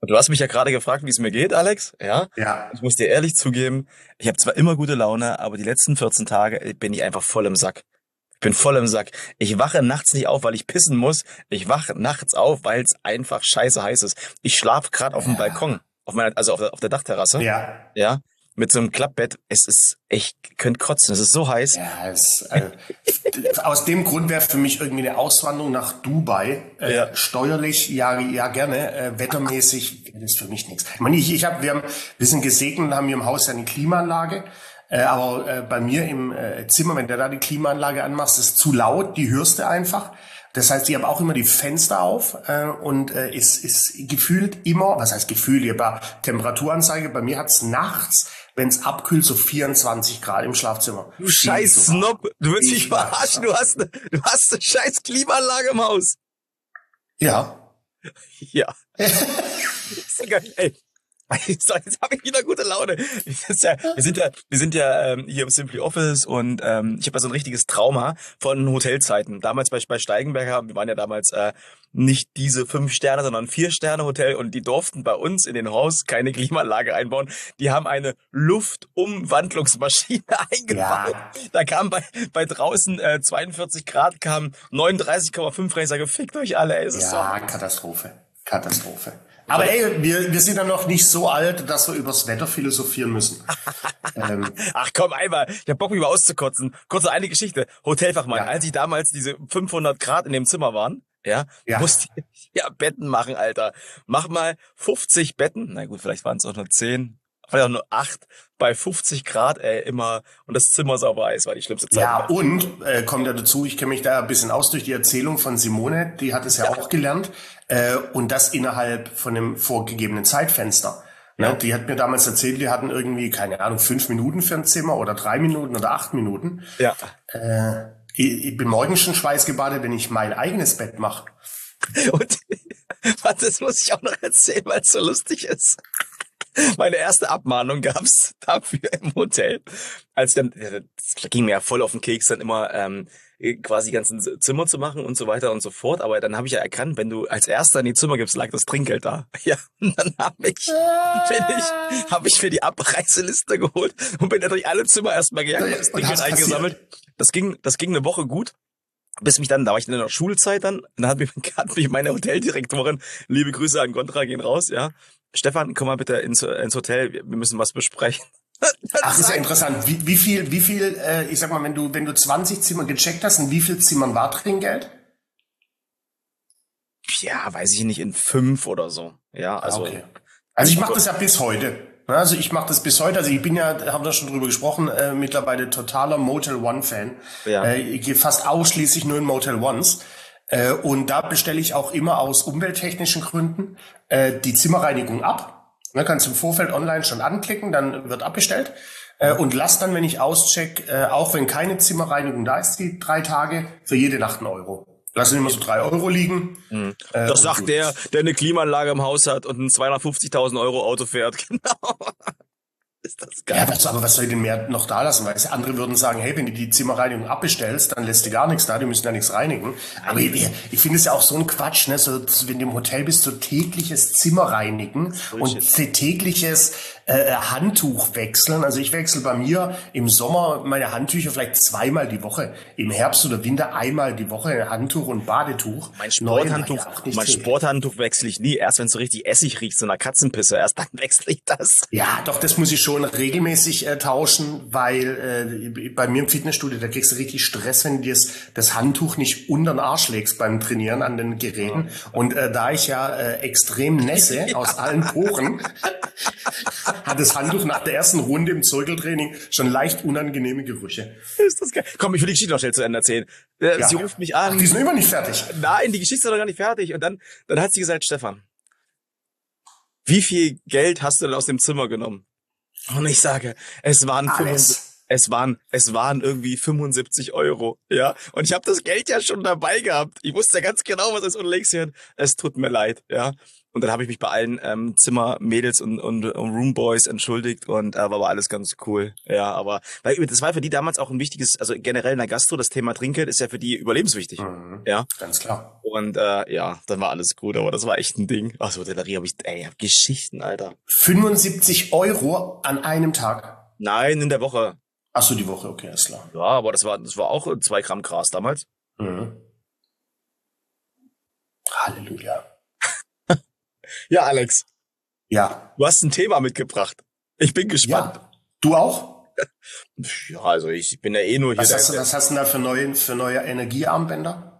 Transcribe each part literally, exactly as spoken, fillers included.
Und du hast mich ja gerade gefragt, wie es mir geht, Alex. Ja. Ja. Ich muss dir ehrlich zugeben, ich habe zwar immer gute Laune, aber die letzten vierzehn Tage äh, bin ich einfach voll im Sack. Ich bin voll im Sack. Ich wache nachts nicht auf, weil ich pissen muss. Ich wache nachts auf, weil es einfach scheiße heiß ist. Ich schlafe gerade auf dem Balkon, auf meiner, also auf der, auf der Dachterrasse. Ja. Ja. Mit so einem Klappbett. Es ist, ich könnte kotzen. Es ist so heiß. Ja, es, äh, aus dem Grund wäre für mich irgendwie eine Auswanderung nach Dubai äh, Ja. steuerlich ja ja gerne, äh, wettermäßig wäre das für mich nichts. Ich meine, ich, ich hab, wir haben, wir sind gesegnet und haben hier im Haus ja eine Klimaanlage, äh, aber äh, bei mir im äh, Zimmer, wenn du da die Klimaanlage anmachst, ist zu laut, die hörst du einfach. Das heißt, ich habe auch immer die Fenster auf äh, und äh, ist ist gefühlt immer, was heißt Gefühl, ich habe eine Temperaturanzeige, bei mir hat's nachts, wenn es abkühlt, so vierundzwanzig Grad im Schlafzimmer. Du scheiß Snob. Du willst mich Ich weiß verarschen. Du hast, ne, du hast eine scheiß Klimaanlage im Haus. Ja. Ja. Ist so geil. Ey. So, jetzt habe ich wieder gute Laune. Das ist ja, wir sind ja, wir sind ja ähm, hier im Simply Office und ähm, ich habe ja so ein richtiges Trauma von Hotelzeiten. Damals bei, bei Steigenberger, wir waren ja damals äh, nicht diese fünf Sterne, sondern vier Sterne Hotel und die durften bei uns in den Haus keine Klimaanlage einbauen. Die haben eine Luftumwandlungsmaschine eingebaut. Ja. Da kam bei bei draußen äh, zweiundvierzig Grad, kam neununddreißig Komma fünf Racer, gefickt euch alle. Ey, es ist Ja, Katastrophe. Katastrophe. Aber ey, wir, wir sind ja noch nicht so alt, dass wir übers Wetter philosophieren müssen. ähm, Ach komm, einmal. Ich hab Bock, mich mal auszukotzen. Kurz noch eine Geschichte. Hotelfachmann. Ja. Als ich damals diese fünfhundert Grad in dem Zimmer waren, ja, Ja. musste ich ja Betten machen, Alter. Mach mal fünfzig Betten. Na gut, vielleicht waren es auch nur zehn. Vielleicht auch nur acht. Bei fünfzig Grad, ey, immer. Und das Zimmer sauber heiß, war die schlimmste Zeit. ja, und äh, kommt ja dazu, ich kenne mich da ein bisschen aus durch die Erzählung von Simone, die hat es ja, Ja. auch gelernt. Äh, und das innerhalb von einem vorgegebenen Zeitfenster. Ne? Ja. Die hat mir damals erzählt, die hatten irgendwie, keine Ahnung, fünf Minuten für ein Zimmer oder drei Minuten oder acht Minuten. Ja. Äh, ich, ich bin morgen schon schweißgebadet, wenn ich mein eigenes Bett mache. Und warte, das muss ich auch noch erzählen, weil es so lustig ist. Meine erste Abmahnung gab's dafür im Hotel. Als dann, das ging mir ja voll auf den Keks, dann immer ähm, quasi die ganzen Zimmer zu machen und so weiter und so fort. Aber dann habe ich ja erkannt, wenn du als Erster in die Zimmer gibst, lag das Trinkgeld da. Ja, und dann habe ich, bin ich, habe ich mir die Abreiseliste geholt und bin dann durch alle Zimmer erstmal gegangen und das Und Trinkgeld hast eingesammelt. Das ging, das ging eine Woche gut. Bis mich dann, da war ich in der Schulzeit dann, dann hat mich, hat mich meine Hoteldirektorin, liebe Grüße an Gondra, gehen raus, ja. Stefan, komm mal bitte ins, ins Hotel, wir wir müssen was besprechen. Ach, ist ja interessant. Wie, wie viel, wie viel, äh, ich sag mal, wenn du, wenn du zwanzig Zimmer gecheckt hast, in wie viel Zimmern war Trinkgeld? Ja, weiß ich nicht, in fünf oder so. Ja, also. Okay. Also ich mache das ja bis heute. Also ich mache das bis heute. Also ich bin ja, haben wir schon drüber gesprochen, äh, mittlerweile totaler Motel One Fan. Ja. Äh, ich gehe fast ausschließlich nur in Motel Ones. Äh, und da bestelle ich auch immer aus umwelttechnischen Gründen äh, die Zimmerreinigung ab. Ne, kannst du im Vorfeld online schon anklicken, dann wird abbestellt. Äh, und lass dann, wenn ich auscheck, äh, auch wenn keine Zimmerreinigung da ist, die drei Tage, für jede Nacht einen Euro. Lass immer so drei Euro liegen. Mhm. Äh, Das und sagt gut. der, der eine Klimaanlage im Haus hat und ein zweihundertfünfzigtausend Euro Auto fährt. Genau. Ist das Ja, geil. was, aber was soll ich denn mehr noch da lassen? Weil andere würden sagen, hey, wenn du die Zimmerreinigung abbestellst, dann lässt du gar nichts da, die müssen ja nichts reinigen. Aber ich, ich finde es ja auch so ein Quatsch, ne? So, wenn du im Hotel bist, so tägliches Zimmer reinigen und tägliches äh, Handtuch wechseln. Also ich wechsle bei mir im Sommer meine Handtücher vielleicht zweimal die Woche. Im Herbst oder Winter einmal die Woche ein Handtuch und Badetuch. Mein Neu- Sporthandtuch, ja, auch nicht mein täglich. Sporthandtuch wechsle ich nie. Erst wenn es so richtig Essig riecht, so einer Katzenpisse, erst dann wechsle ich das. Ja, doch, das muss ich schon regelmäßig äh, tauschen, weil äh, bei mir im Fitnessstudio, da kriegst du richtig Stress, wenn du dir das, das Handtuch nicht unter den Arsch legst beim Trainieren an den Geräten. Und äh, da ich ja äh, extrem nässe aus allen Poren, hat das Handtuch nach der ersten Runde im Zirkeltraining schon leicht unangenehme Gerüche. Ist das geil. Komm, ich will die Geschichte noch schnell zu Ende erzählen. Äh, Ja. Sie ruft mich Ach, an. die sind immer nicht fertig. Nein, die Geschichte ist noch gar nicht fertig. Und dann, dann hat sie gesagt, Stefan, wie viel Geld hast du denn aus dem Zimmer genommen? Und ich sage, es waren Alles. fünfundsiebzig, es waren, es waren irgendwie fünfundsiebzig Euro, ja. Und ich habe das Geld ja schon dabei gehabt. Ich wusste ja ganz genau, was ist. Und leg's hin. Es tut mir leid, ja. Und dann habe ich mich bei allen ähm, Zimmermädels und, und, und Roomboys entschuldigt und äh, war aber alles ganz cool. Ja, aber weil das war für die damals auch ein wichtiges, also generell in der Gastro, das Thema Trinkgeld ist ja für die überlebenswichtig. Mhm. Ja. Ganz klar. Und äh, ja, dann war alles gut, aber das war echt ein Ding. Ach so, Hotellerie habe ich, ey, ich hab Geschichten, Alter. fünfundsiebzig Euro an einem Tag. Nein, in der Woche. Ach so, die Woche, okay, ist klar. Ja, aber das war, das war auch zwei Gramm Gras damals. Mhm. Halleluja. Ja, Alex, Ja. du hast ein Thema mitgebracht. Ich bin gespannt. Ja. Du auch? Ja, also ich bin ja eh nur hier Was der, hast du, was hast du denn da für neue, für neue Energiearmbänder?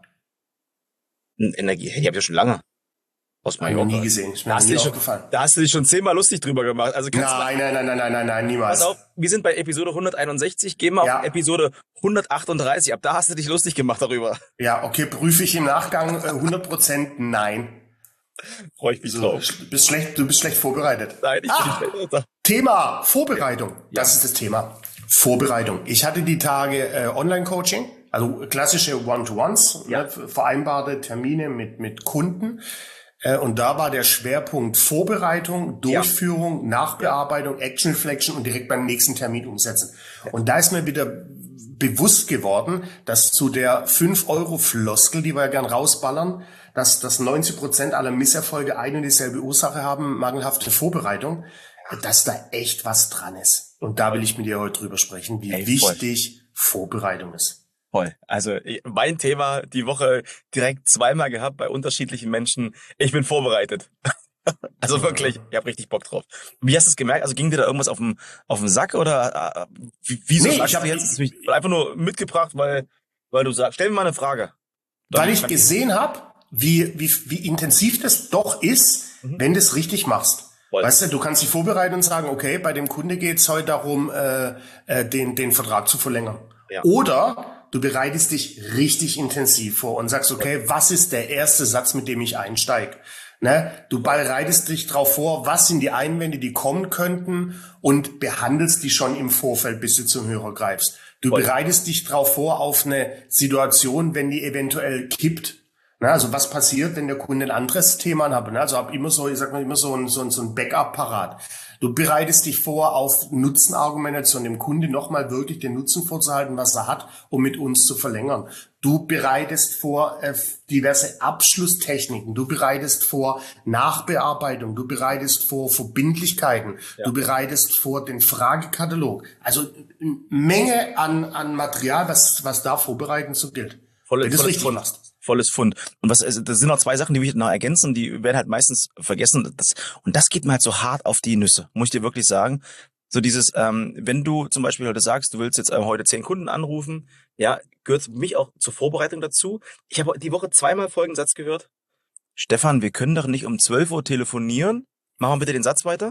der Energie. Die hab ich ja schon lange. Aus Hab ich noch Mallorca. nie gesehen. Ist mir Da noch hast, nie du dich schon, aufgefallen. da hast du dich schon zehnmal lustig drüber gemacht. Also kannst du Nein, nein, nein, nein, nein, nein, nein, niemals. Pass auf, wir sind bei Episode hunderteinundsechzig, gehen wir auf Ja. Episode hundertachtunddreißig. Ab da hast du dich lustig gemacht darüber. Ja, okay, prüfe ich im Nachgang äh, hundert Prozent nein. Freue ich mich So, drauf. du bist schlecht, du bist schlecht vorbereitet. Nein, ich Ah! bin nicht besser. Thema Vorbereitung. Das ist das Thema. Vorbereitung. Ich hatte die Tage äh, Online-Coaching, also klassische One-to-Ones, Ja. ne, vereinbarte Termine mit, mit Kunden. Äh, und da war der Schwerpunkt Vorbereitung, Durchführung, Nachbearbeitung, Action Reflection und direkt beim nächsten Termin umsetzen. Und da ist mir wieder bewusst geworden, dass zu der fünf Euro Floskel, die wir ja gern rausballern, dass, dass neunzig Prozent aller Misserfolge eine und dieselbe Ursache haben, mangelhafte Vorbereitung, dass da echt was dran ist. Und da will ich mit dir heute drüber sprechen, wie Ey, voll. wichtig Vorbereitung ist. Voll. Also ich- mein Thema die Woche direkt zweimal gehabt bei unterschiedlichen Menschen. Ich bin vorbereitet. Also wirklich, ich habe richtig Bock drauf. Wie hast du es gemerkt? Also ging dir da irgendwas auf dem auf den Sack oder äh, wie, wieso Nee, sagst ich du hab- jetzt? Das ist mich einfach nur mitgebracht, weil weil du sagst, stell mir mal eine Frage. Weil ich gesehen habe, wie, wie, wie intensiv das doch ist, wenn du es richtig machst. Voll. Weißt du, du kannst dich vorbereiten und sagen, okay, bei dem Kunde geht es heute darum, äh, äh, den, den Vertrag zu verlängern. Ja. Oder du bereitest dich richtig intensiv vor und sagst, okay, was ist der erste Satz, mit dem ich einsteige? Ne? Du bereitest dich drauf vor, was sind die Einwände, die kommen könnten und behandelst die schon im Vorfeld, bis du zum Hörer greifst. Du Voll. bereitest dich drauf vor auf eine Situation, wenn die eventuell kippt. Na, also was passiert, wenn der Kunde ein anderes Thema hat? Ne? Also hab immer so, ich sag mal immer so ein, so ein, so ein Backup parat. Du bereitest dich vor auf Nutzenargumentation, dem Kunde nochmal wirklich den Nutzen vorzuhalten, was er hat, um mit uns zu verlängern. Du bereitest vor äh, diverse Abschlusstechniken. Du bereitest vor Nachbearbeitung. Du bereitest vor Verbindlichkeiten. Ja. Du bereitest vor den Fragekatalog. Also eine Menge an, an Material, was, was da vorbereitend so gilt. Volles, wenn du es volles richtig Fund. machst. Volles Fund. Und was, also, das sind noch zwei Sachen, die will ich noch ergänzen, die werden halt meistens vergessen. Das, und das geht mir halt so hart auf die Nüsse, muss ich dir wirklich sagen. So dieses, ähm, wenn du zum Beispiel heute sagst, du willst jetzt ähm, heute zehn Kunden anrufen, ja, gehört für mich auch zur Vorbereitung dazu. Ich habe die Woche zweimal folgenden Satz gehört. Stefan, wir können doch nicht um zwölf Uhr telefonieren. Machen wir bitte den Satz weiter.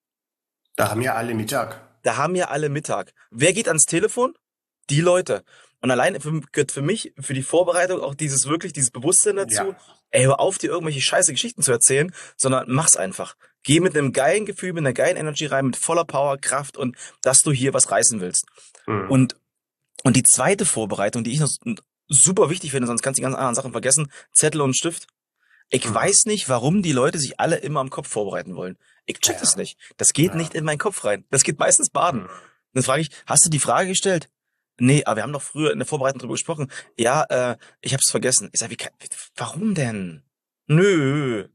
Da haben ja alle Mittag. Da haben ja alle Mittag. Wer geht ans Telefon? Die Leute. Und allein für, gehört für mich, für die Vorbereitung auch dieses wirklich, dieses Bewusstsein dazu. Ja. Ey, hör auf, dir irgendwelche scheiße Geschichten zu erzählen, sondern mach's einfach. Geh mit einem geilen Gefühl, mit einer geilen Energy rein, mit voller Power, Kraft und dass du hier was reißen willst. Mhm. Und, und die zweite Vorbereitung, die ich noch super wichtig finde, sonst kannst du die ganzen anderen Sachen vergessen, Zettel und Stift. Ich Mhm. weiß nicht, warum die Leute sich alle immer am Kopf vorbereiten wollen. Ich check Ja. das nicht. Das geht Ja. nicht in meinen Kopf rein. Das geht meistens baden. Mhm. Dann frage ich, hast du die Frage gestellt? Nee, aber wir haben doch früher in der Vorbereitung drüber gesprochen. Ja, äh, ich hab's vergessen. Ich sag, wie kann, warum denn? Nö.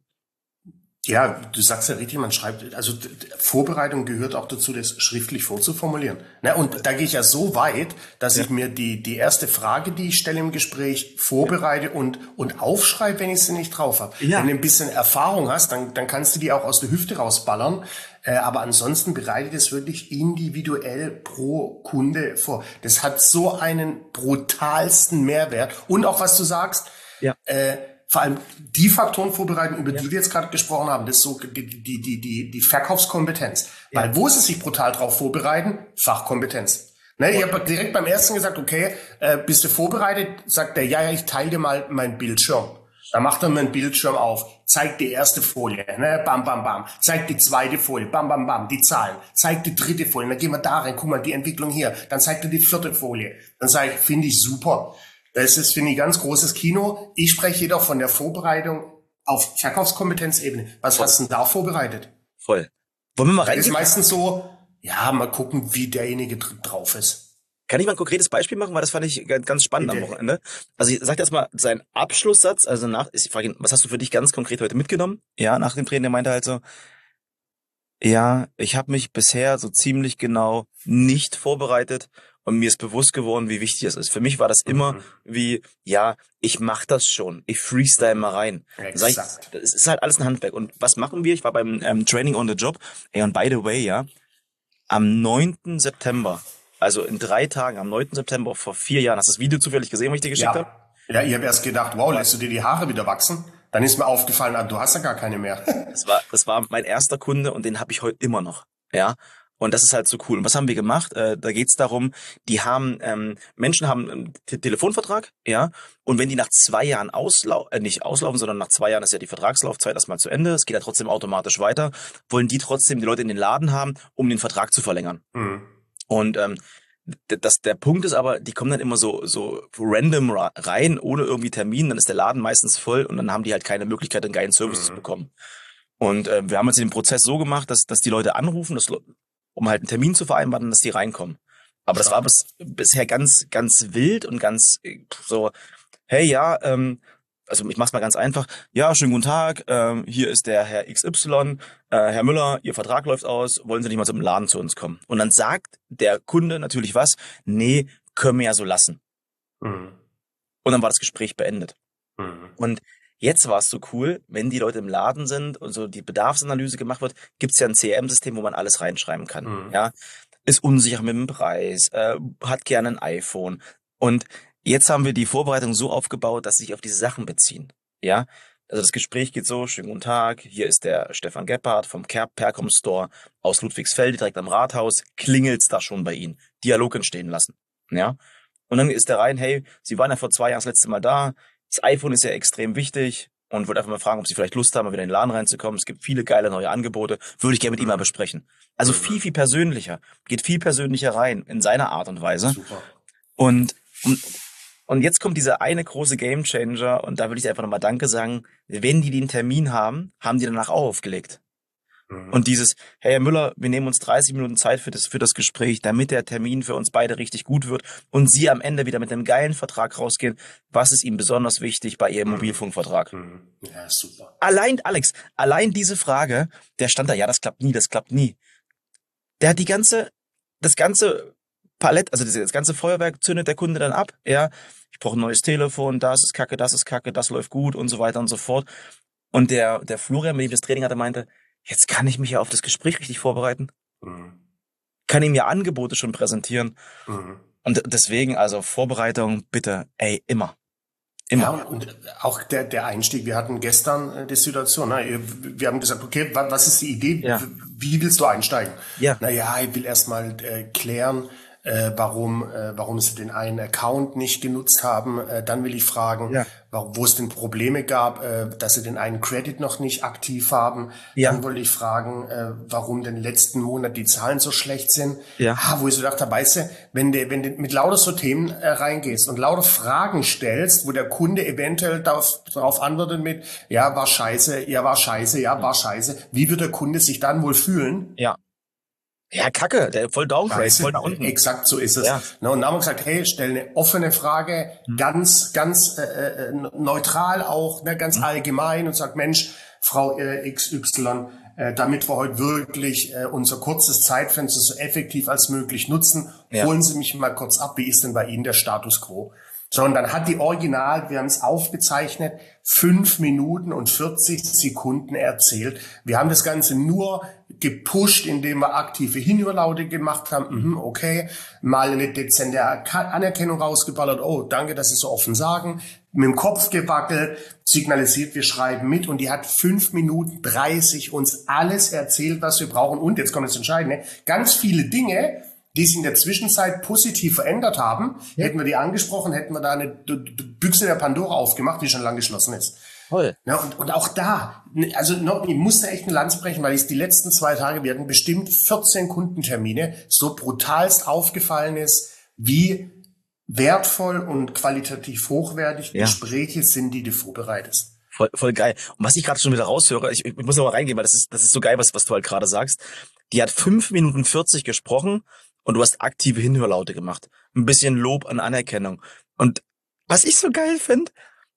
Ja, du sagst ja richtig, man schreibt, also d- d- Vorbereitung gehört auch dazu, das schriftlich vorzuformulieren. Ne, und da gehe ich ja so weit, dass Ja. ich mir die, die erste Frage, die ich stelle im Gespräch, vorbereite und, und aufschreibe, wenn ich sie nicht drauf habe. Ja. Wenn du ein bisschen Erfahrung hast, dann, dann kannst du die auch aus der Hüfte rausballern. Äh, aber ansonsten bereite das wirklich individuell pro Kunde vor. Das hat so einen brutalsten Mehrwert. Und auch was du sagst, Ja. äh, vor allem die Faktoren vorbereiten, über die wir jetzt gerade gesprochen haben, das ist so die, die, die, die, die Verkaufskompetenz. Ja. Weil wo sie sich brutal drauf vorbereiten? Fachkompetenz. Ne, ich habe direkt beim ersten gesagt, okay, äh, bist du vorbereitet? Sagt der, ja, ja, ich teile dir mal meinen Bildschirm. Dann macht er mir einen Bildschirm auf, zeigt die erste Folie, ne, bam, bam, bam, zeigt die zweite Folie, bam, bam, bam, die Zahlen, zeigt die dritte Folie, dann gehen wir da rein, guck mal, die Entwicklung hier, dann zeigt er die vierte Folie. Dann sage ich, finde ich super. Das ist, finde ich, ganz großes Kino. Ich spreche jedoch von der Vorbereitung auf Verkaufskompetenzebene. Was Voll. hast du denn da vorbereitet? Voll. Wollen wir mal Das rein? ist meistens so, ja, mal gucken, wie derjenige dr- drauf ist. Kann ich mal ein konkretes Beispiel machen, weil das fand ich ganz ganz spannend am Bitte. Wochenende. Also ich sag jetzt mal seinen Abschlusssatz, also nach, ich frage ihn, was hast du für dich ganz konkret heute mitgenommen? Ja, nach dem Training, der meinte halt so, ja, ich habe mich bisher so ziemlich genau nicht vorbereitet und mir ist bewusst geworden, wie wichtig es ist. Für mich war das immer Mhm. wie, ja, ich mach das schon, ich freestyle mal rein. Dann sag ich, Exakt. das ist halt alles ein Handwerk. Und was machen wir? Ich war beim ähm, Training on the Job. Ey, und by the way, ja, am neunten September, also in drei Tagen, am neunten September vor vier Jahren, hast du das Video zufällig gesehen, was ich dir geschickt habe? Ja, ja, ich habe erst gedacht, wow, lässt du dir die Haare wieder wachsen? Dann ist mir aufgefallen, ah, du hast ja gar keine mehr. Das war, das war mein erster Kunde und den habe ich heute immer noch. Ja. Und das ist halt so cool. Und was haben wir gemacht? Äh, da geht's darum, die haben, ähm, Menschen haben einen Te- Telefonvertrag, ja, und wenn die nach zwei Jahren auslaufen, äh, nicht auslaufen, sondern nach zwei Jahren ist ja die Vertragslaufzeit erstmal zu Ende, es geht ja trotzdem automatisch weiter, wollen die trotzdem die Leute in den Laden haben, um den Vertrag zu verlängern. Mhm. Und ähm, d- das, der Punkt ist aber, die kommen dann immer so so random ra- rein, ohne irgendwie Termin, dann ist der Laden meistens voll und dann haben die halt keine Möglichkeit, einen geilen Service zu Mhm. bekommen. Und äh, wir haben jetzt den Prozess so gemacht, dass, dass die Leute anrufen, dass, Le- um halt einen Termin zu vereinbaren, dass die reinkommen. Aber das war bis, bisher ganz, ganz wild und ganz äh, so, hey, ja, ähm, also ich mach's mal ganz einfach. Ja, schönen guten Tag, ähm, hier ist der Herr X Y, äh, Herr Müller, Ihr Vertrag läuft aus, wollen Sie nicht mal zum Laden zu uns kommen? Und dann sagt der Kunde natürlich was, nee, können wir ja so lassen. Mhm. Und dann war das Gespräch beendet. Mhm. Und jetzt war es so cool, wenn die Leute im Laden sind und so die Bedarfsanalyse gemacht wird, gibt's ja ein C R M-System, wo man alles reinschreiben kann. Mhm. Ja, ist unsicher mit dem Preis, äh, hat gerne ein iPhone. Und jetzt haben wir die Vorbereitung so aufgebaut, dass sie sich auf diese Sachen beziehen. Ja, also das Gespräch geht so, schönen guten Tag, hier ist der Stefan Gebhardt vom Ker- Percom Store aus Ludwigsfelde, direkt am Rathaus, klingelt's da schon bei Ihnen. Dialog entstehen lassen. Ja, und dann ist der rein, hey, Sie waren ja vor zwei Jahren das letzte Mal da, das iPhone ist ja extrem wichtig und würde einfach mal fragen, ob Sie vielleicht Lust haben, mal wieder in den Laden reinzukommen. Es gibt viele geile neue Angebote, würde ich gerne mit ihm mal besprechen. Also viel, viel persönlicher, geht viel persönlicher rein in seiner Art und Weise. Super. Und, und, und jetzt kommt dieser eine große Gamechanger und da würde ich einfach nochmal Danke sagen. Wenn die den Termin haben, haben die danach auch aufgelegt. Mhm. Und dieses, hey Herr Müller, wir nehmen uns dreißig Minuten Zeit für das, für das Gespräch, damit der Termin für uns beide richtig gut wird und Sie am Ende wieder mit einem geilen Vertrag rausgehen. Was ist Ihnen besonders wichtig bei Ihrem Mobilfunkvertrag? Mhm. Ja, super. Allein, Alex, allein diese Frage, der stand da, ja, das klappt nie, das klappt nie. Der hat die ganze, das ganze Palett, also das, das ganze Feuerwerk zündet der Kunde dann ab. Ja, ich brauche ein neues Telefon, das ist kacke, das ist kacke, das läuft gut und so weiter und so fort. Und der, der Florian, mit dem ich das Training hatte, meinte, jetzt kann ich mich ja auf das Gespräch richtig vorbereiten. Mhm. Kann ihm ja Angebote schon präsentieren. Mhm. Und deswegen, also Vorbereitung, bitte, ey, immer. Immer. Ja, und auch der, der Einstieg. Wir hatten gestern äh, die Situation, ne? Wir haben gesagt, okay, wa- was ist die Idee? Ja. Wie willst du einsteigen? Ja. Naja, ich will erstmal äh, klären, äh, warum, äh, warum sie den einen Account nicht genutzt haben. Äh, dann will ich fragen, Ja. warum, wo es denn Probleme gab, äh, dass sie den einen Credit noch nicht aktiv haben. Ja. Dann wollte ich fragen, äh, warum den letzten Monat die Zahlen so schlecht sind. Ja. Ah, wo ich so dachte, weißt du, wenn du, wenn du mit lauter so Themen äh, reingehst und lauter Fragen stellst, wo der Kunde eventuell darauf, darauf antwortet mit, ja, war scheiße, ja, war scheiße, ja, war scheiße. Wie wird der Kunde sich dann wohl fühlen? Ja. Ja, kacke, der voll Downgrade, Scheiße, voll nach unten. Exakt so ist es. Ja. Na, und dann haben wir gesagt, hey, stell eine offene Frage, ganz, ganz äh, äh, neutral auch, ne, ganz allgemein und sag, Mensch, Frau äh, X Y, äh, damit wir heute wirklich äh, unser kurzes Zeitfenster so effektiv als möglich nutzen, Ja. holen Sie mich mal kurz ab, wie ist denn bei Ihnen der Status quo? So, und dann hat die Original, wir haben es aufgezeichnet, fünf Minuten und vierzig Sekunden erzählt. Wir haben das Ganze nur gepusht, indem wir aktive Hinhörlaute gemacht haben. Mhm, okay, mal eine dezente Anerkennung rausgeballert. Oh, danke, dass Sie so offen sagen. Mit dem Kopf gewackelt, signalisiert, wir schreiben mit. Und die hat fünf Minuten dreißig uns alles erzählt, was wir brauchen. Und jetzt kommt das Entscheidende, ganz viele Dinge, die sich in der Zwischenzeit positiv verändert haben. Ja. Hätten wir die angesprochen, hätten wir da eine Büchse der Pandora aufgemacht, die schon lange geschlossen ist. Toll. Ja, und, und auch da, also noch, ich musste echt eine Lanze brechen, weil ich die letzten zwei Tage, wir hatten bestimmt vierzehn Kundentermine, so brutalst aufgefallen ist, wie wertvoll und qualitativ hochwertig Ja. Gespräche sind, die du vorbereitest. Voll, voll geil. Und was ich gerade schon wieder raushöre, ich, ich muss noch mal reingehen, weil das ist, das ist so geil, was, was du halt gerade sagst. Die hat fünf Minuten vierzig gesprochen und du hast aktive Hinhörlaute gemacht. Ein bisschen Lob an Anerkennung. Und was ich so geil finde,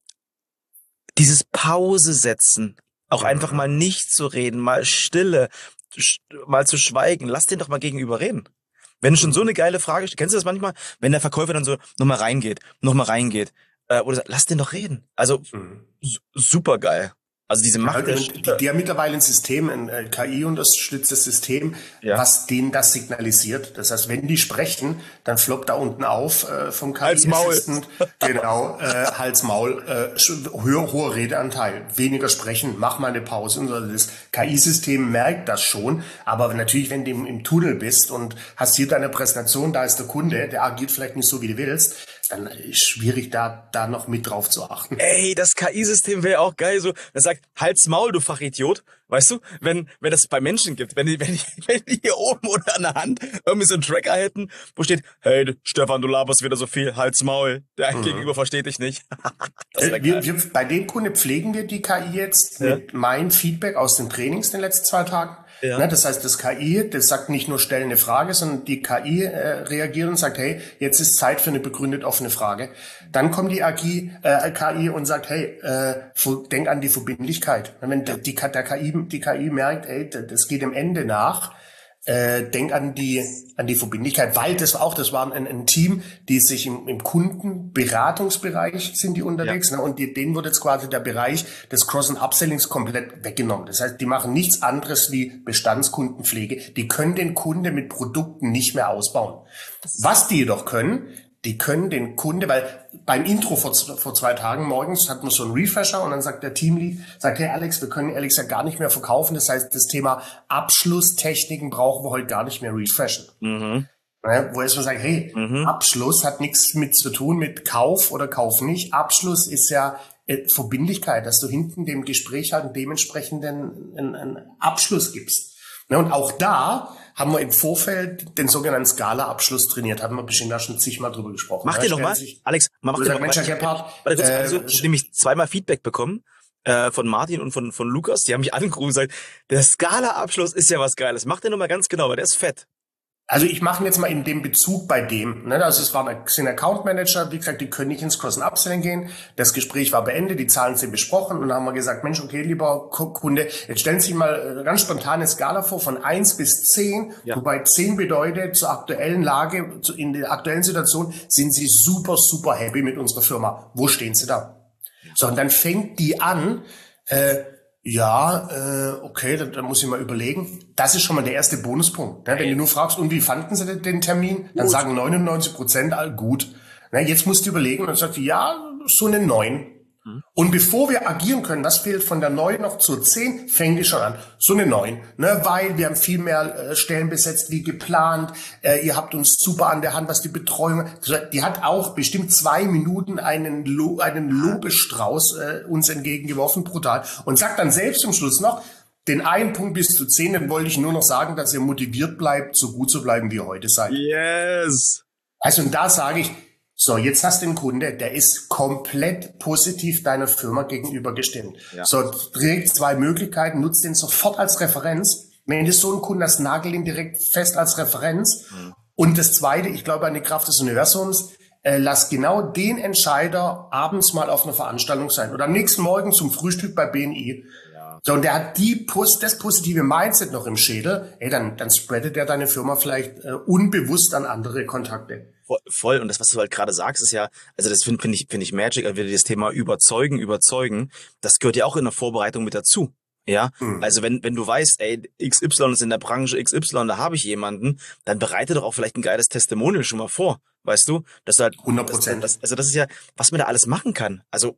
dieses Pause setzen, auch einfach mal nicht zu reden, mal Stille, sch- mal zu schweigen. Lass den doch mal gegenüber reden. Wenn du schon so eine geile Frage stellst, kennst du das manchmal, wenn der Verkäufer dann so nochmal reingeht, nochmal reingeht, äh, oder sagt, lass den doch reden. Also Mhm. su- super geil. Also diese Macht der Die, Stimme. die haben mittlerweile ein System, ein äh, K I-unterstütztes System, Ja. was denen das signalisiert. Das heißt, wenn die sprechen, dann floppt da unten auf äh, vom K Hals, Maul. I-Assistent. Genau, äh, Hals, Maul, äh, sch- höher, hoher Redeanteil, weniger sprechen, mach mal eine Pause. Und so. Das K I-System merkt das schon. Aber natürlich, wenn du im, im Tunnel bist und hast hier deine Präsentation, da ist der Kunde, der agiert vielleicht nicht so, wie du willst, dann ist schwierig, da, da noch mit drauf zu achten. Ey, das K I-System wäre auch geil, so, das sagt, Hals, Maul, du Fachidiot. Weißt du, wenn, wenn das bei Menschen gibt, wenn die, wenn die, wenn die hier oben oder an der Hand irgendwie so einen Tracker hätten, wo steht, hey, Stefan, du laberst wieder so viel, Hals, Maul, der Mhm. Gegenüber versteht dich nicht. Das wär Äh, Wir, geil. wir, bei dem Kunde pflegen wir die K I jetzt Ja. mit meinem Feedback aus den Trainings in den letzten zwei Tagen. Ja. Ne, das heißt, das K I, das sagt nicht nur stell eine Frage, sondern die K I äh, reagiert und sagt, hey, jetzt ist Zeit für eine begründet offene Frage. Dann kommt die A G I, äh, K I und sagt, hey, äh, fu- denk an die Verbindlichkeit. Wenn die, die, der K I, die K I merkt, ey, das geht dem Ende nach, äh, denk an die an die Verbindlichkeit, weil das war auch, das war ein, ein Team, die sich im, im Kundenberatungsbereich sind die unterwegs, ne, und die, denen wird jetzt quasi der Bereich des Cross- und Upsellings komplett weggenommen. Das heißt, die machen nichts anderes wie Bestandskundenpflege. Die können den Kunde mit Produkten nicht mehr ausbauen. Was die jedoch können, die können den Kunde, weil beim Intro vor, vor zwei Tagen morgens hatten wir so einen Refresher und dann sagt der Teamlead, sagt, hey Alex, wir können Alex ja gar nicht mehr verkaufen. Das heißt, das Thema Abschlusstechniken brauchen wir heute gar nicht mehr refreshen. Mhm. Ne, wo erstmal sagt, hey, Mhm. Abschluss hat nichts mit zu tun mit Kauf oder Kauf nicht. Abschluss ist ja äh, Verbindlichkeit, dass du hinten dem Gespräch halt einen dementsprechenden einen, einen Abschluss gibst. Ne, und auch da haben wir im Vorfeld den sogenannten Skala-Abschluss trainiert. Haben wir bestimmt da schon zigmal drüber gesprochen. Mach Da dir noch stellen mal, sich- Alex, mach Wo dir sagt, noch Mensch, mal. Herr Gebhardt, Warte kurz, äh, also, ich habe nämlich zweimal Feedback bekommen äh, von Martin und von von Lukas. Die haben mich angerufen und gesagt, der Skala-Abschluss ist ja was Geiles. Mach den noch mal ganz genau, weil der ist fett. Also ich mache ihn jetzt mal in dem Bezug bei dem. Ne? Also es waren sind Account Manager, wie gesagt, die können nicht ins Cross- und Upselling gehen. Das Gespräch war beendet, die Zahlen sind besprochen und dann haben wir gesagt, Mensch, okay, lieber Ku- Kunde, jetzt stellen Sie sich mal eine ganz spontane Skala vor von eins bis zehn, Ja. wobei zehn bedeutet, zur aktuellen Lage, zu- in der aktuellen Situation sind Sie super, super happy mit unserer Firma. Wo stehen Sie da? So, und dann fängt die an, äh, ja, äh, okay, dann, dann muss ich mal überlegen. Das ist schon mal der erste Bonuspunkt. Ne? Wenn du nur fragst, und wie fanden sie den, den Termin, dann Gut. sagen neunundneunzig Prozent all gut. Ne? Jetzt musst du überlegen und dann sagt die, ja, so eine neun. Und bevor wir agieren können, was fehlt von der neun noch zur zehn, fängt die schon an. So eine neun, ne? Weil wir haben viel mehr äh, Stellen besetzt wie geplant. Äh, ihr habt uns super an der Hand, was die Betreuung. Die hat auch bestimmt zwei Minuten einen, Lo einen Lobesstrauß äh, uns entgegengeworfen, brutal. Und sagt dann selbst zum Schluss noch, den einen Punkt bis zu zehn, dann wollte ich nur noch sagen, dass ihr motiviert bleibt, so gut zu bleiben, wie ihr heute seid. Yes. Also und da sage ich, so, jetzt hast du einen Kunde, der ist komplett positiv deiner Firma gegenüber gestimmt. Ja. So, trägt zwei Möglichkeiten, nutzt den sofort als Referenz. Wenn du so einen Kunden hast, nagel ihn direkt fest als Referenz. Mhm. Und das Zweite, ich glaube an die Kraft des Universums, äh, lass genau den Entscheider abends mal auf einer Veranstaltung sein oder am nächsten Morgen zum Frühstück bei B N I. Ja. So, und der hat die Pos das positive Mindset noch im Schädel, ey, dann, dann spreadet er deine Firma vielleicht äh, unbewusst an andere Kontakte. Voll, voll. Und das, was du halt gerade sagst, ist ja, also das finde find ich, finde ich Magic, also wieder das Thema überzeugen, überzeugen, das gehört ja auch in der Vorbereitung mit dazu. Ja, Mhm. also wenn, wenn du weißt, ey, X Y ist in der Branche X Y, da habe ich jemanden, dann bereite doch auch vielleicht ein geiles Testimonial schon mal vor, weißt du? Dass du halt, hundert Prozent. Das, das, also das ist ja, was man da alles machen kann. Also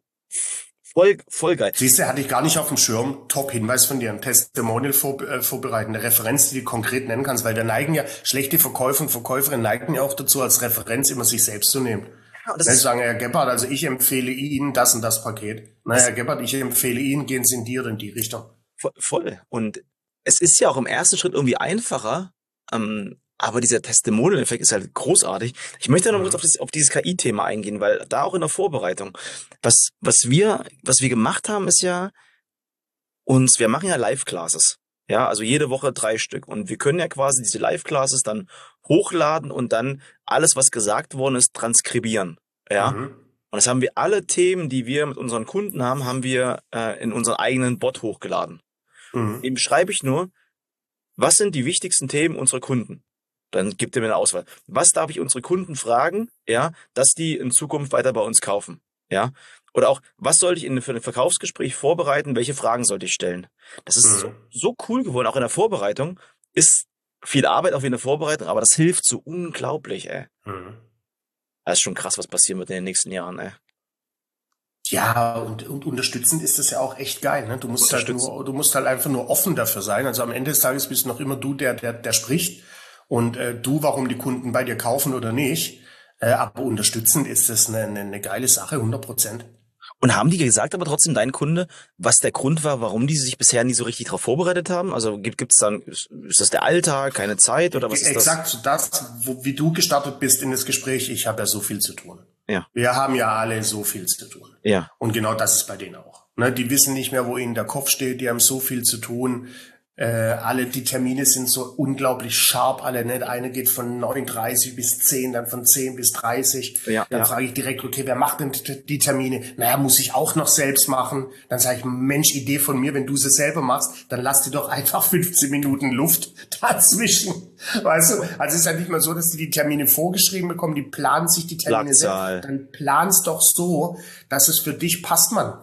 voll, voll geil. Siehst du, hatte ich gar nicht auf dem Schirm. Top-Hinweis von dir. Ein Testimonial vor, äh, vorbereiten. Eine Referenz, die du konkret nennen kannst. Weil wir neigen ja, schlechte Verkäufer und Verkäuferinnen neigen ja auch dazu, als Referenz immer sich selbst zu nehmen. Ja, und das Ne, ist, sagen, Herr Gebhardt, also ich empfehle Ihnen das und das Paket. Na, Herr Gebhardt, ich empfehle Ihnen, gehen Sie in die oder in die Richtung. voll, voll. Und es ist ja auch im ersten Schritt irgendwie einfacher, ähm, Aber dieser Testimonial-Effekt ist halt großartig. Ich möchte noch Mhm. kurz auf, das, auf dieses K I-Thema eingehen, weil da auch in der Vorbereitung, was, was wir, was wir gemacht haben, ist ja, uns, wir machen ja Live-Classes. Ja, also jede Woche drei Stück. Und wir können ja quasi diese Live-Classes dann hochladen und dann alles, was gesagt worden ist, transkribieren. Ja. Mhm. Und das haben wir alle Themen, die wir mit unseren Kunden haben, haben wir äh, in unseren eigenen Bot hochgeladen. Mhm. Eben schreibe ich nur, was sind die wichtigsten Themen unserer Kunden? Dann gibt er mir eine Auswahl. Was darf ich unsere Kunden fragen, ja, dass die in Zukunft weiter bei uns kaufen? Ja. Oder auch, was sollte ich in, für ein Verkaufsgespräch vorbereiten? Welche Fragen sollte ich stellen? Das ist so, Mhm. so cool geworden. Auch in der Vorbereitung ist viel Arbeit auch wie in der Vorbereitung, aber das hilft so unglaublich, ey. Mhm. Das ist schon krass, was passieren wird in den nächsten Jahren, ey. Ja, und, und unterstützend ist das ja auch echt geil. Ne? Du musst halt Unterstützen. nur, du musst halt einfach nur offen dafür sein. Also am Ende des Tages bist noch immer du, der, der, der spricht und äh, du, warum die Kunden bei dir kaufen oder nicht. Äh, aber unterstützend ist das eine, eine, eine geile Sache, hundert Prozent. Und haben die gesagt, aber trotzdem dein Kunde, was der Grund war, warum die sich bisher nie so richtig darauf vorbereitet haben? Also gibt es dann, ist, ist das der Alltag, keine Zeit oder was ist das? Exakt das, wo, wie du gestartet bist in das Gespräch. Ich habe ja so viel zu tun. Ja, Wir haben ja alle so viel zu tun. ja. Und genau das ist bei denen auch. Ne, die wissen nicht mehr, wo ihnen der Kopf steht, die haben so viel zu tun. Äh, alle, die Termine sind so unglaublich scharf, alle, ne? Der eine geht von neun Uhr dreißig bis zehn, dann von zehn bis dreißig. Ja, Dann ja. frage ich direkt, okay, wer macht denn die Termine? Naja, muss ich auch noch selbst machen. Dann sage ich, Mensch, Idee von mir, wenn du sie selber machst, dann lass dir doch einfach fünfzehn Minuten Luft dazwischen. Weißt du? Also es ist ja nicht mal so, dass die die Termine vorgeschrieben bekommen, die planen sich die Termine Schlagzahl. selbst. Dann planst doch so, dass es für dich passt, Mann.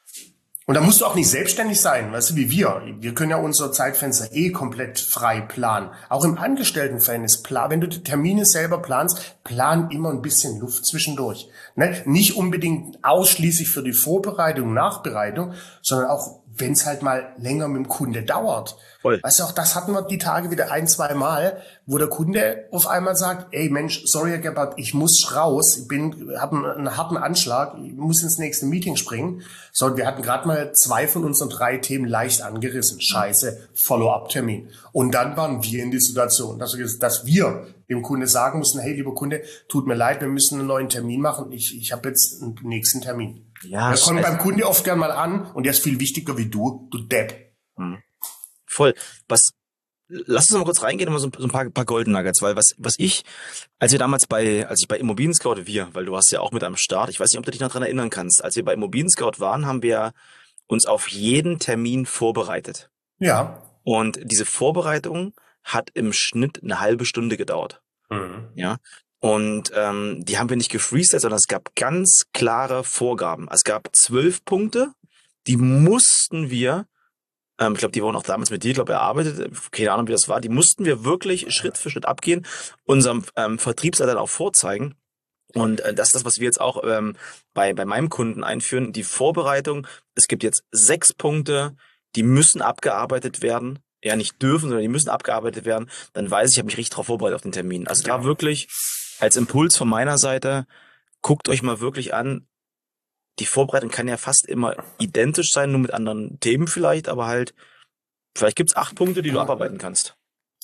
Und da musst du auch nicht selbstständig sein, weißt du, wie wir. Wir können ja unser Zeitfenster eh komplett frei planen. Auch im Angestelltenverhältnis, plan, wenn du die Termine selber planst, plan immer ein bisschen Luft zwischendurch. Ne? Nicht unbedingt ausschließlich für die Vorbereitung, Nachbereitung, sondern auch, wenn es halt mal länger mit dem Kunde dauert. Voll. Weißt du, auch das hatten wir die Tage wieder ein, zwei Mal, wo der Kunde auf einmal sagt, ey Mensch, sorry Herr Gebhardt, ich muss raus, ich bin, habe einen, einen harten Anschlag, ich muss ins nächste Meeting springen. So, und wir hatten gerade mal zwei von unseren drei Themen leicht angerissen. Scheiße, Follow-up-Termin. Und dann waren wir in die Situation, dass, dass wir dem Kunde sagen mussten, hey lieber Kunde, tut mir leid, wir müssen einen neuen Termin machen, ich, ich habe jetzt einen nächsten Termin. Ja, Der kommt scheiße. beim Kunde oft gern mal an und der ist viel wichtiger wie du, du Depp. Hm. Voll. Was, lass uns mal kurz reingehen, mal so ein, so ein paar, paar Golden Nuggets, weil was, was ich, als wir damals bei, als ich bei Immobilien Scout, wir, weil du warst ja auch mit am Start, ich weiß nicht, ob du dich noch dran erinnern kannst, als wir bei Immobilien Scout waren, haben wir uns auf jeden Termin vorbereitet. Ja. Und diese Vorbereitung hat im Schnitt eine halbe Stunde gedauert. Mhm. Ja. Und ähm, die haben wir nicht gefreestylt, sondern es gab ganz klare Vorgaben. Es gab zwölf Punkte, die mussten wir, ähm, ich glaube, die wurden auch damals mit dir, glaube ich, erarbeitet, keine Ahnung, wie das war, die mussten wir wirklich Schritt für Schritt abgehen, unserem ähm, Vertriebsleiter auch vorzeigen. Und äh, das ist das, was wir jetzt auch ähm, bei, bei meinem Kunden einführen, die Vorbereitung. Es gibt jetzt sechs Punkte, die müssen abgearbeitet werden. Ja, nicht dürfen, sondern die müssen abgearbeitet werden. Dann weiß ich, ich habe mich richtig darauf vorbereitet auf den Termin. Also da wirklich als Impuls von meiner Seite, guckt euch mal wirklich an, die Vorbereitung kann ja fast immer identisch sein, nur mit anderen Themen vielleicht, aber halt, vielleicht gibt's acht Punkte, die du abarbeiten kannst.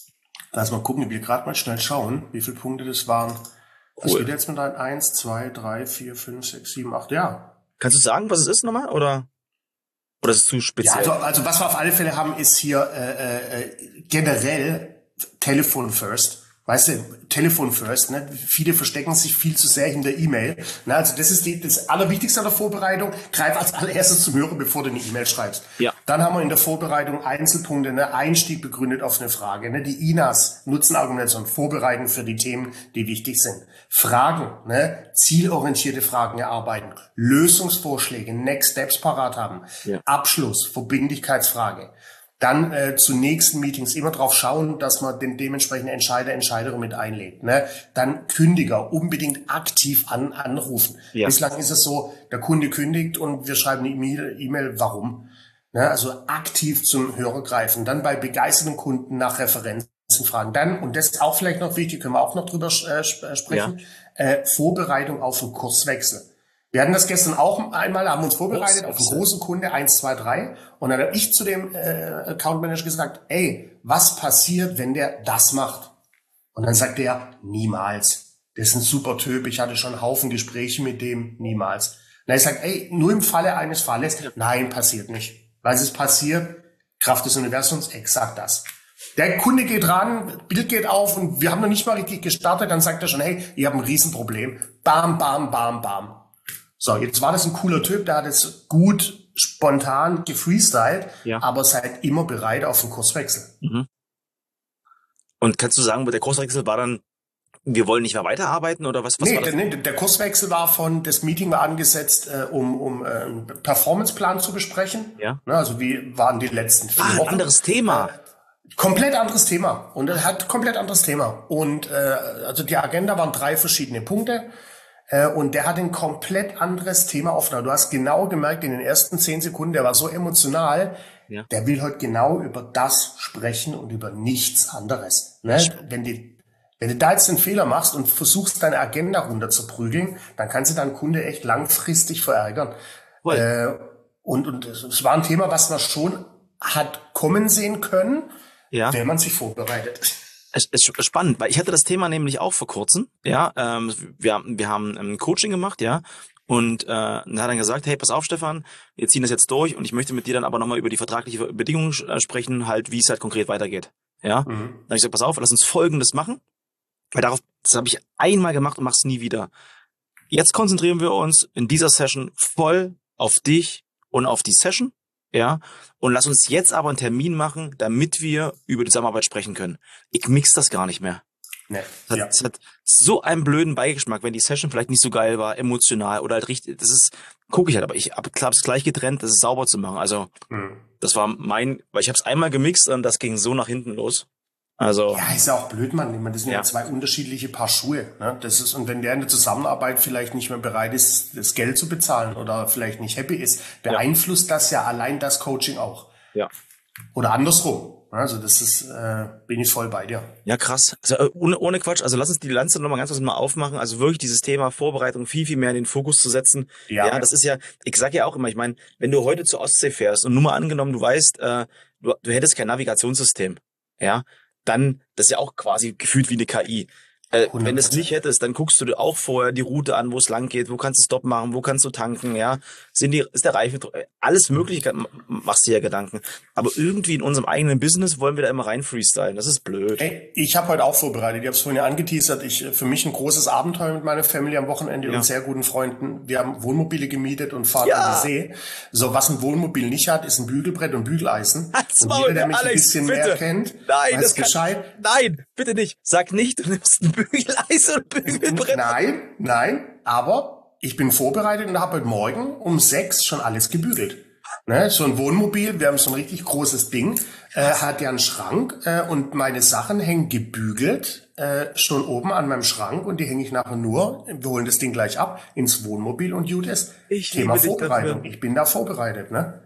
Lass mal gucken, wir gerade mal schnell schauen, wie viele Punkte das waren. Was Cool. geht jetzt mit ein? Eins, zwei, drei, vier, fünf, sechs, sieben, acht, ja. Kannst du sagen, was es ist nochmal, oder? Oder ist es zu Ja, speziell? also, also was wir auf alle Fälle haben, ist hier äh, äh, generell Telefon first. Weißt du, Telefon first, ne? Viele verstecken sich viel zu sehr hinter E-Mail. Ne? Also das ist die, das Allerwichtigste an der Vorbereitung. Greif als allererstes zum Hörer, bevor du eine E-Mail schreibst. Ja. Dann haben wir in der Vorbereitung Einzelpunkte, ne? Einstieg begründet auf eine Frage. Ne? Die I N As, Nutzenargumentation, vorbereiten für die Themen, die wichtig sind. Fragen, ne? Zielorientierte Fragen erarbeiten. Lösungsvorschläge, Next Steps parat haben. Ja. Abschluss, Verbindlichkeitsfrage. Dann äh, zu nächsten Meetings immer drauf schauen, dass man den dementsprechenden Entscheider, Entscheiderin mit einlädt. Ne? Dann Kündiger unbedingt aktiv an, anrufen. Ja. Bislang ist es so, der Kunde kündigt und wir schreiben eine E-Mail, E-Mail, warum? Ne? Also aktiv zum Hörer greifen. Dann bei begeisterten Kunden nach Referenzen fragen. Dann, und das ist auch vielleicht noch wichtig, können wir auch noch drüber äh, sprechen, ja. äh, Vorbereitung auf einen Kurswechsel. Wir hatten das gestern auch einmal, haben uns vorbereitet auf einen großen Kunde, eins, zwei, drei. Und dann habe ich zu dem äh, Account Manager gesagt, ey, was passiert, wenn der das macht? Und dann sagt er, niemals. Das ist ein super Typ, ich hatte schon einen Haufen Gespräche mit dem, niemals. Und er sagt, ey, nur im Falle eines Falles, nein, passiert nicht. Weil es passiert, Kraft des Universums, exakt das. Der Kunde geht ran, Bild geht auf und wir haben noch nicht mal richtig gestartet, dann sagt er schon, hey, ihr habt ein Riesenproblem. Bam, bam, bam, bam. So, jetzt war das ein cooler Typ, der hat es gut, spontan gefreestylt, ja. aber seid immer bereit auf den Kurswechsel. Mhm. Und kannst du sagen, der Kurswechsel war dann, wir wollen nicht mehr weiterarbeiten oder was? was nee, war das? Der, nee, der Kurswechsel war von, das Meeting war angesetzt, äh, um, um äh, einen Performanceplan zu besprechen. Ja. Ne, also wie waren die letzten vier ah, Wochen. Ein anderes Thema. Äh, Komplett anderes Thema. Und er hat komplett anderes Thema. Und äh, also die Agenda waren drei verschiedene Punkte. Äh, und der hat ein komplett anderes Thema offen. Du hast genau gemerkt, in den ersten zehn Sekunden, der war so emotional, ja. der will heute genau über das sprechen und über nichts anderes. Ne? Wenn, die, wenn du da jetzt einen Fehler machst und versuchst, deine Agenda runterzuprügeln, dann kannst du deinen Kunde echt langfristig verärgern. Äh, und, und es war ein Thema, was man schon hat kommen sehen können, ja. wenn man sich vorbereitet. Es ist spannend, weil ich hatte das Thema nämlich auch vor kurzem, ja, ähm, wir, wir haben ein Coaching gemacht, ja, und äh, dann hat er gesagt, hey, pass auf, Stefan, wir ziehen das jetzt durch und ich möchte mit dir dann aber nochmal über die vertragliche Bedingungen sprechen, halt, wie es halt konkret weitergeht, ja. Mhm. Dann habe ich gesagt, pass auf, lass uns Folgendes machen, weil darauf, das habe ich einmal gemacht und mach's nie wieder. Jetzt konzentrieren wir uns in dieser Session voll auf dich und auf die Session. Ja, und lass uns jetzt aber einen Termin machen, damit wir über die Zusammenarbeit sprechen können. Ich mix das gar nicht mehr. Nee, das, hat, ja. das hat so einen blöden Beigeschmack, wenn die Session vielleicht nicht so geil war, emotional oder halt richtig, das ist, gucke ich halt, aber ich habe es gleich getrennt, das ist sauber zu machen. Also, mhm. das war mein, weil ich habe es einmal gemixt und das ging so nach hinten los. Also. Ja, ist ja auch blöd, Mann. Das sind ja, ja zwei unterschiedliche Paar Schuhe. Ne? Das ist, und wenn der in der Zusammenarbeit vielleicht nicht mehr bereit ist, das Geld zu bezahlen oder vielleicht nicht happy ist, beeinflusst ja. das ja allein das Coaching auch. Ja. Oder andersrum. Also das ist, äh, bin ich voll bei dir. Ja, krass. Also äh, ohne, ohne Quatsch. Also lass uns die Lanze nochmal ganz kurz mal aufmachen. Also wirklich dieses Thema Vorbereitung viel, viel mehr in den Fokus zu setzen. Ja, ja das ist ja, ich sag ja auch immer, ich meine, wenn du heute zur Ostsee fährst und nur mal angenommen, du weißt, äh, du, du hättest kein Navigationssystem, ja, dann, das ist ja auch quasi gefühlt wie eine K I. Äh, wenn du es nicht hättest, dann guckst du dir auch vorher die Route an, wo es lang geht, wo kannst du Stopp machen, wo kannst du tanken, ja, sind die, ist der Reifen, alles Mögliche machst du ja Gedanken. Aber irgendwie in unserem eigenen Business wollen wir da immer rein freestylen, das ist blöd. Hey, ich habe heute auch vorbereitet, ich habe es vorhin ja angeteasert, ich, für mich ein großes Abenteuer mit meiner Family am Wochenende ja. und sehr guten Freunden. Wir haben Wohnmobile gemietet und fahren ja. an den See. So, was ein Wohnmobil nicht hat, ist ein Bügelbrett und Bügeleisen. Halt's und Maul, jeder, der mich Alex, ein bisschen bitte. mehr kennt, nein, weiß das kann, Bescheid. Nein, bitte nicht. Sag nicht, du nimmst ein Bügeleisen und Bügelbrett. Nein, nein, aber ich bin vorbereitet und habe heute Morgen um sechs schon alles gebügelt. Ne, so ein Wohnmobil, wir haben so ein richtig großes Ding, äh, hat ja einen Schrank äh, und meine Sachen hängen gebügelt äh, schon oben an meinem Schrank und die hänge ich nachher nur, wir holen das Ding gleich ab, ins Wohnmobil und gut ist. Ich Thema Vorbereitung. Ich bin da vorbereitet, ne?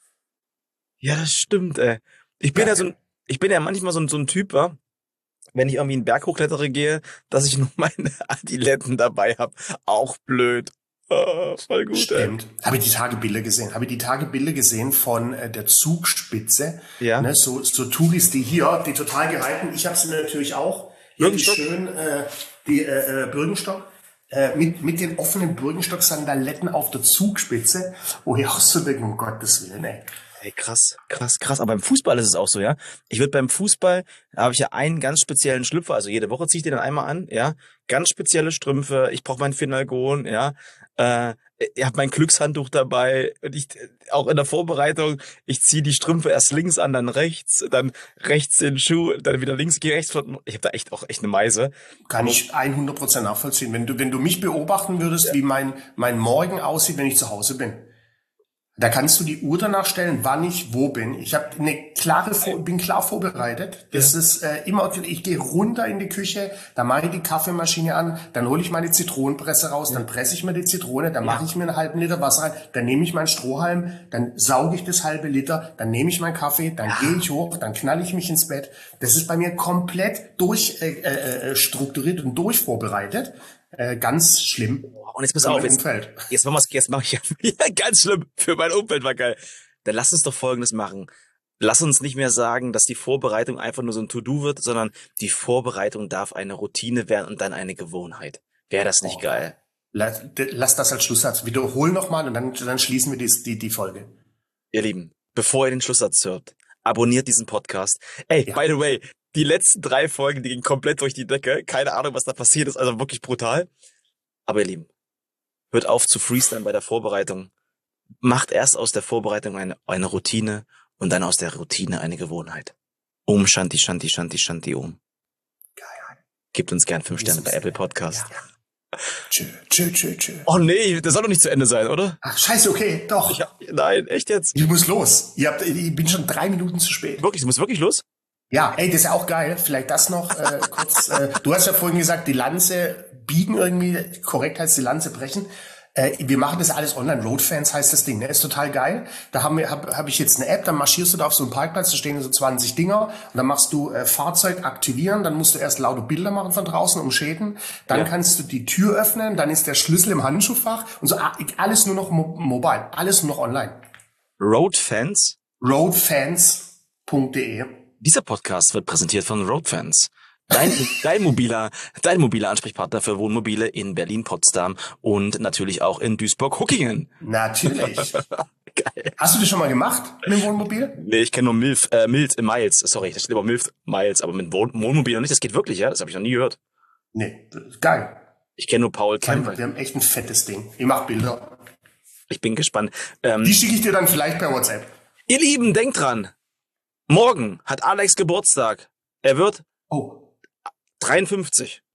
Ja, das stimmt, ey. Ich bin ja, ja so ein, ich bin ja manchmal so ein, so ein Typ, wa? Wenn ich irgendwie einen Berg hochklettere gehe, dass ich nur meine Adiletten dabei habe. Auch blöd. Oh, voll gut, Stimmt. Ey. Habe ich die Tage Bilder gesehen. Habe ich die Tage Bilder gesehen von äh, der Zugspitze. Ja. Ne, so, so Touris, die hier, die total gehalten. Ich habe sie natürlich auch. Hier die schön, äh, die äh, Birkenstock. Äh, mit, mit den offenen Birkenstock-Sandaletten auf der Zugspitze. Wo ich auch so denke, um Gottes Willen, ey. Ey, krass, krass, krass. Aber beim Fußball ist es auch so, ja. Ich würde beim Fußball, da habe ich ja einen ganz speziellen Schlüpfer, also jede Woche ziehe ich den dann einmal an, ja. Ganz spezielle Strümpfe, ich brauche mein Finalgon, ja. Äh, ich habe mein Glückshandtuch dabei und ich auch in der Vorbereitung, ich ziehe die Strümpfe erst links an, dann rechts, dann rechts den Schuh, dann wieder links, gehe rechts. Ich habe da echt auch echt eine Meise. Kann ich hundert Prozent nachvollziehen. Wenn du wenn du mich beobachten würdest, ja. wie mein mein Morgen aussieht, wenn ich zu Hause bin. Da kannst du die Uhr danach stellen, wann ich wo bin. Ich habe eine klare, bin klar vorbereitet. Das ja. ist äh, immer, ich gehe runter in die Küche, dann mache ich die Kaffeemaschine an, dann hole ich meine Zitronenpresse raus, ja. dann presse ich mir die Zitrone, dann ja. mache ich mir einen halben Liter Wasser rein, dann nehme ich meinen Strohhalm, dann sauge ich das halbe Liter, dann nehme ich meinen Kaffee, dann ja. gehe ich hoch, dann knall ich mich ins Bett. Das ist bei mir komplett durch äh, äh, strukturiert und durchvorbereitet. Äh, ganz schlimm. Und jetzt pass auf, jetzt, jetzt machen wir es, jetzt mache ich ja ganz schlimm für mein Umfeld, war geil. Dann lass uns doch Folgendes machen. Lass uns nicht mehr sagen, dass die Vorbereitung einfach nur so ein To-Do wird, sondern die Vorbereitung darf eine Routine werden und dann eine Gewohnheit. Wäre das nicht oh, geil? Lass, lass das als Schlusssatz. Wiederhol nochmal und dann, dann schließen wir die, die, die Folge. Ihr Lieben, bevor ihr den Schlusssatz hört, abonniert diesen Podcast. Ey, ja. by the way, die letzten drei Folgen, die gingen komplett durch die Decke. Keine Ahnung, was da passiert ist, also wirklich brutal. Aber ihr Lieben, hört auf zu freestylen bei der Vorbereitung. Macht erst aus der Vorbereitung eine, eine Routine und dann aus der Routine eine Gewohnheit. Om Shanti, Shanti, Shanti, Shanti, Om. Geil. Gebt uns gern fünf Sterne bei Apple Podcast. Ja. Tschö, tschö, tschö, tschö. Oh nee, das soll doch nicht zu Ende sein, oder? Ach, scheiße, okay, doch. Ich hab, nein, echt jetzt? Ich muss los. Ihr habt, ich bin schon drei Minuten zu spät. Wirklich, du musst wirklich los? Ja, ey, das ist ja auch geil. Vielleicht das noch äh, kurz. Äh, du hast ja vorhin gesagt, die Lanze biegen irgendwie, korrekt heißt die Lanze brechen. Äh, wir machen das alles online. Roadfans heißt das Ding, ne? Ist total geil. Da haben wir, hab, hab ich jetzt eine App, dann marschierst du da auf so einen Parkplatz, da stehen so zwanzig Dinger und dann machst du äh, Fahrzeug aktivieren, dann musst du erst laute Bilder machen von draußen, um Schäden. Dann ja. kannst du die Tür öffnen, dann ist der Schlüssel im Handschuhfach und so alles nur noch mo- mobile, alles nur noch online. Roadfans? roadfans punkt de. Dieser Podcast wird präsentiert von Roadfans. Dein, dein mobiler, dein mobiler Ansprechpartner für Wohnmobile in Berlin, Potsdam und natürlich auch in Duisburg-Huckingen. Natürlich. Geil. Hast du das schon mal gemacht mit dem Wohnmobil? Nee, ich kenne nur Milf, äh, Mild Miles. Sorry, da steht aber Milf Miles, aber mit Wohn- Wohnmobil noch nicht. Das geht wirklich, ja? Das habe ich noch nie gehört. Nee, geil. Ich kenne nur Paul Kemp. Wir haben echt ein fettes Ding. Ich mach Bilder. Ich bin gespannt. Ähm, Die schicke ich dir dann vielleicht per WhatsApp. Ihr Lieben, denkt dran. Morgen hat Alex Geburtstag. Er wird oh. dreiundfünfzig.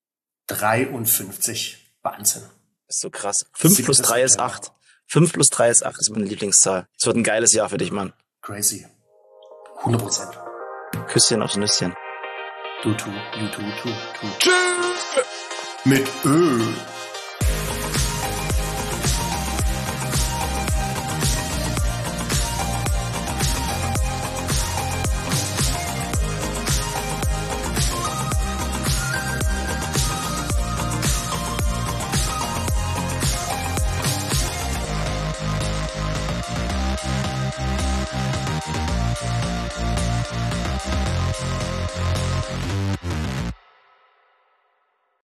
dreiundfünfzig. Wahnsinn. Das ist so krass. fünf plus drei ist acht. fünf plus drei ist acht, ist meine Lieblingszahl. Es wird ein geiles Jahr für dich, Mann. Crazy. hundert Prozent. Küsschen aufs Nüsschen. Du, tu, du, tu, tu, tu. Tschüss. Mit Ö.